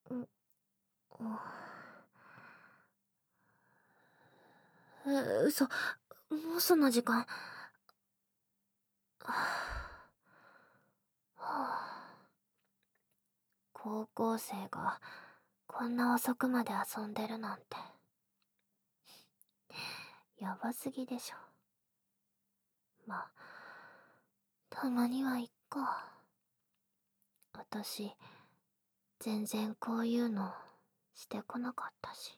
ん、嘘。もうそんな時間。高校生がこんな遅くまで遊んでるなんて、やばすぎでしょ。まあ、たまにはいっか。私、全然こういうのしてこなかったし。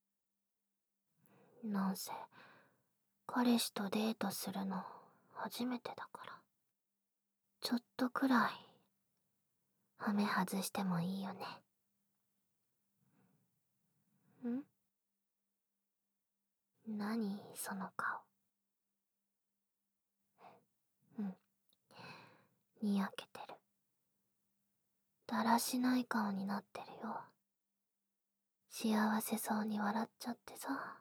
なんせ、彼氏とデートするの初めてだから。ちょっとくらい、ハメ外してもいいよね。ん？何その顔。うん。にやけてる。だらしない顔になってるよ。幸せそうに笑っちゃってさ。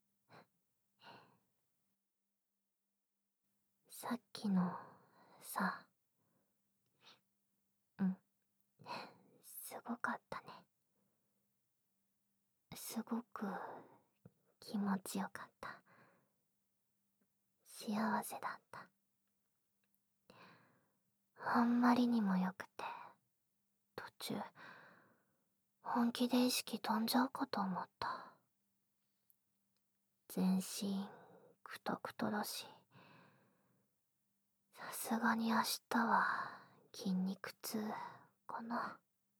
さっきの、さ、うん。すごかったね。すごく気持ちよかった。幸せだった。あんまりにもよくて、途中、本気で意識飛んじゃうかと思った。全身、クトクトだし、さすがに明日は筋肉痛かな。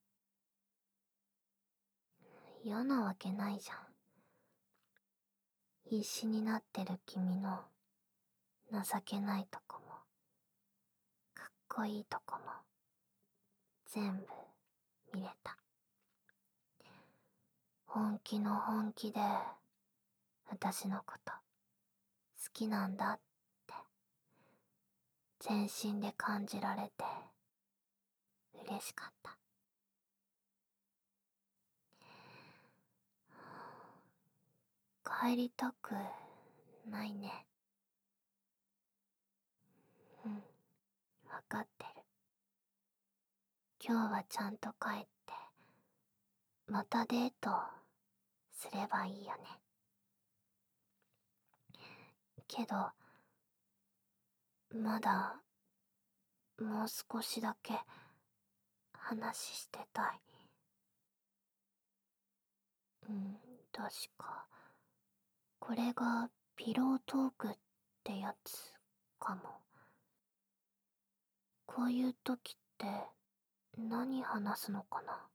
嫌なわけないじゃん。必死になってる君の情けないとこも、かっこいいとこも、全部見れた。本気の本気で、私のこと、好きなんだって、全身で感じられて、嬉しかった。帰りたくないね。うん、わかってる。今日はちゃんと帰って、またデートすればいいよね。けど、まだ、もう少しだけ、話してたい。うん、確か、これがピロートークってやつかも。こういう時って何話すのかな。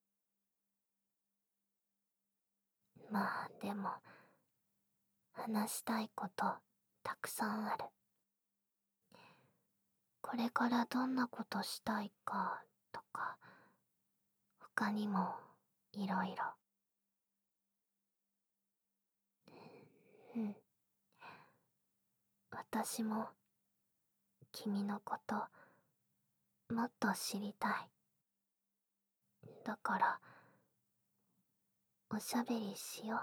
まあでも、話したいことたくさんある。これからどんなことしたいかとか、他にもいろいろ。うん。私も君のこともっと知りたい。だからおしゃべりしよ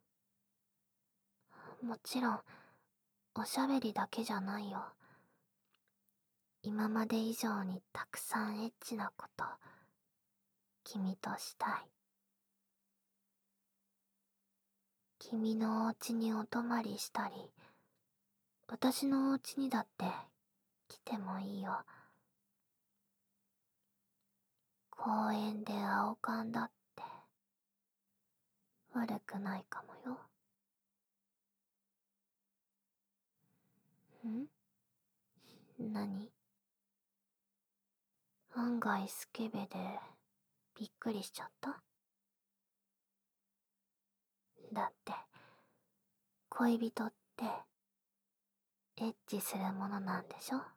う。もちろんおしゃべりだけじゃないよ。今まで以上にたくさんエッチなこと君としたい。君のお家にお泊まりしたり、私のお家にだって来てもいいよ。公園で青缶だって悪くないかもよ。ん？何？案外スケベでびっくりしちゃった？だって恋人ってエッチするものなんでしょ？